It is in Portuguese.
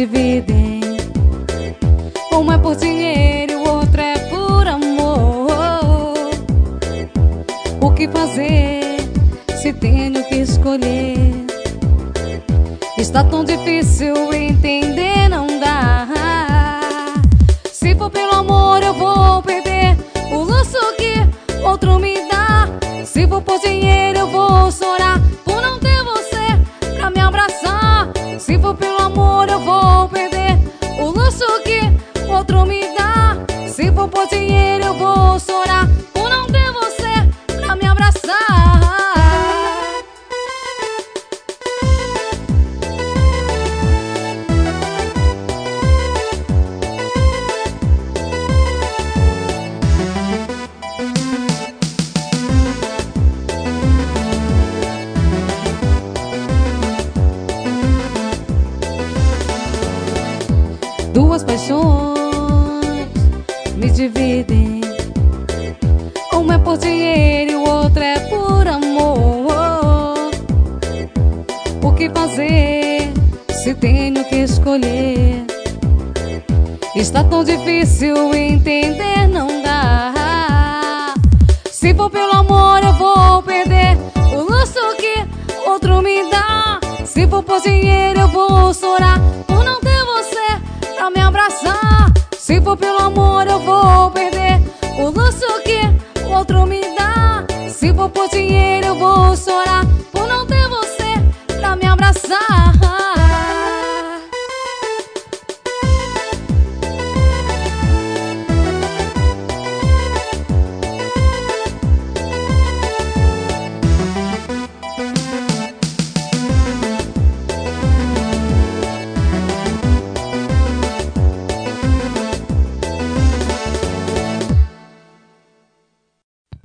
dividem. Um é por dinheiro e o outro é por amor. O que fazer se tenho que escolher? Está tão difícil entender, não dá. Se for pelo amor eu vou perder o luxo que outro me dá. Se for por dinheiro eu vou chorar por não ter você pra me abraçar. Se for pelo amor eu vou perder o luxo que outro me dá. Se for por dinheiro eu vou chorar por não ter você pra me abraçar. Duas paixões me dividem. Um é por dinheiro e o outro é por amor. O que fazer se tenho que escolher? Está tão difícil entender, não dá. Se for pelo amor eu vou perder o luxo que outro me dá. Se for por dinheiro eu vou chorar por não ter você pra me abraçar. Se for pelo amor eu vou perder o luxo que o outro me dá. Se for por dinheiro eu vou chorar